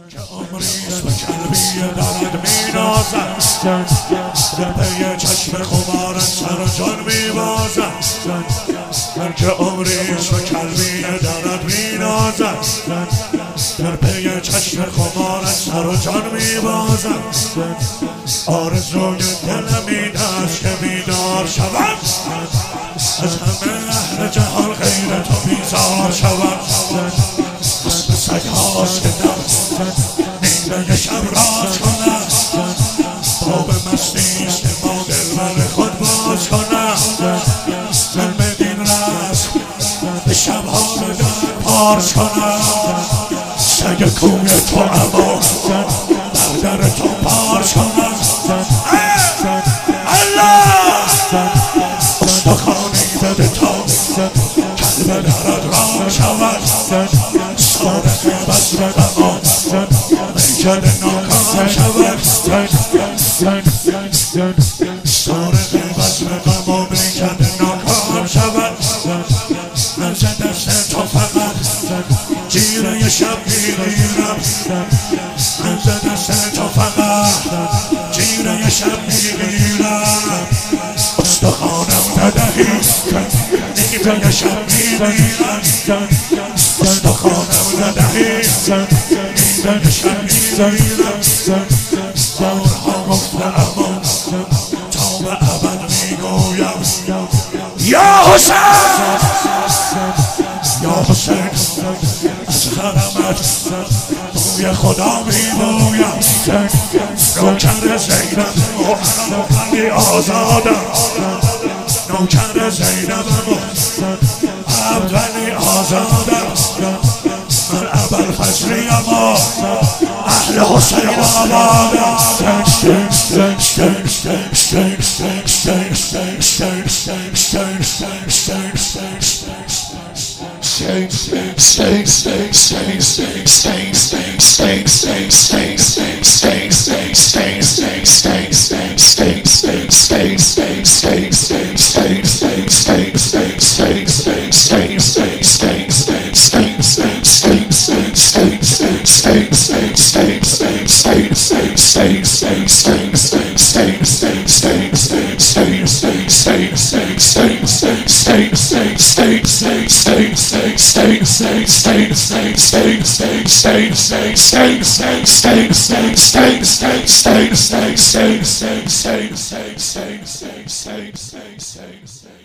که عمریست و کلبی دارد مینازد در پی چشم خمارت سر و جان میبازد هر که عمریست و کلبی دارد مینازد در پی چشم خمارت سر و جان میبازد آرزوی دلم این است که بیدار شود از همه اهل جهان غیر تو بیزار شود اسم سگ هاست که نیمه شب راز کند باب مستیست که ما دل بر خود باز کند من بدین رسم به شبها به در پارس کند سگ کوی تو اما بر در تو پارس کند الله استخوانی بده تا کلب درد را شود سارق بزر غمان میکد ناکام شود سارق بزر غمان میکد ناکام شود از دست تو فقط جیره شب میگیرم از دست تو فقط جیره شب میگیرم استخوانم ندهی نیمه شب میگیرم استخوانم ندهی نیمه شب میگیرم بارها گفته اما تا به ابد میگویم یا حسین یا حسین از حرمت بوی خدا میبویم نوکر زینب و علی آزادم نوکر زینب و علی آزادم من ابوالفضلیم و اهل حسین آبادم stay.